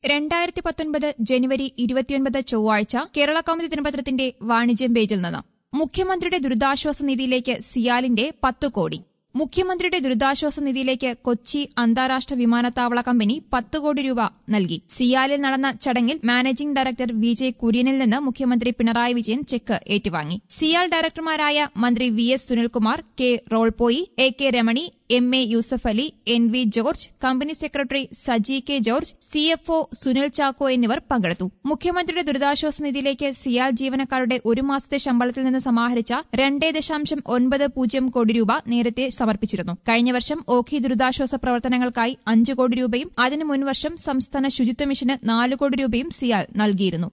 2019 ജനുവരി 29 ചൊവ്വാഴ്ച കേരള കൗമുദി ദിനപത്രത്തിന്റെ വാണിജ്യം പേജിൽ നിന്ന് മുഖ്യമന്ത്രിയുടെ ദുരിതാശ്വാസ നിധിയിലേക്ക് സിയാലിന്റെ 10 കോടി. മുഖ്യമന്ത്രിയുടെ ദുരിതാശ്വാസ നിധിയിലേക്ക് കൊച്ചി അന്താരാഷ്ട്ര വിമാനത്താവള കമ്പനി 10 കോടി രൂപ നൽകി. സിയാലിൽ നടന്ന ചടങ്ങിൽ മാനേജിംഗ് ഡയറക്ടർ വിജയ് കുര്യനിൽ നിന്ന് മുഖ്യമന്ത്രി പിണറായി വിജയൻ ചെക്ക് ഏറ്റുവാങ്ങി. സിയാൽ ഡയറക്ടർമാരായ മന്ത്രി വി.എസ്. സുനിൽകുമാർ, കെ. റോൾപോയി, A. K. Ramani, MA. Yusuff Ali, NV. George, company secretary Saji K. George, CFO Sunil Chacko എന്നിവർ പങ്കെടുത്തു. മുഖ്യമന്ത്രിയുടെ ദുരിതാശ്വാസ നിധിയിലേക്ക് സിയാൽ ജീവനക്കാരുടെ ഒരു മാസത്തെ ശമ്പളത്തിൽ നിന്ന് സമാഹരിച്ച 2.90 കോടി രൂപ നേരത്തെ സമർപ്പിച്ചിരുന്നു. കഴിഞ്ഞ വർഷം ഓഖി ദുരിതാശ്വാസ പ്രവർത്തനങ്ങൾക്കായി 5 കോടി രൂപയും അതിനു മുൻവർഷം സംസ്ഥാന ശുചിത്വ മിഷന് 4 കോടി രൂപയും സിയാൽ നൽകിയിരുന്നു.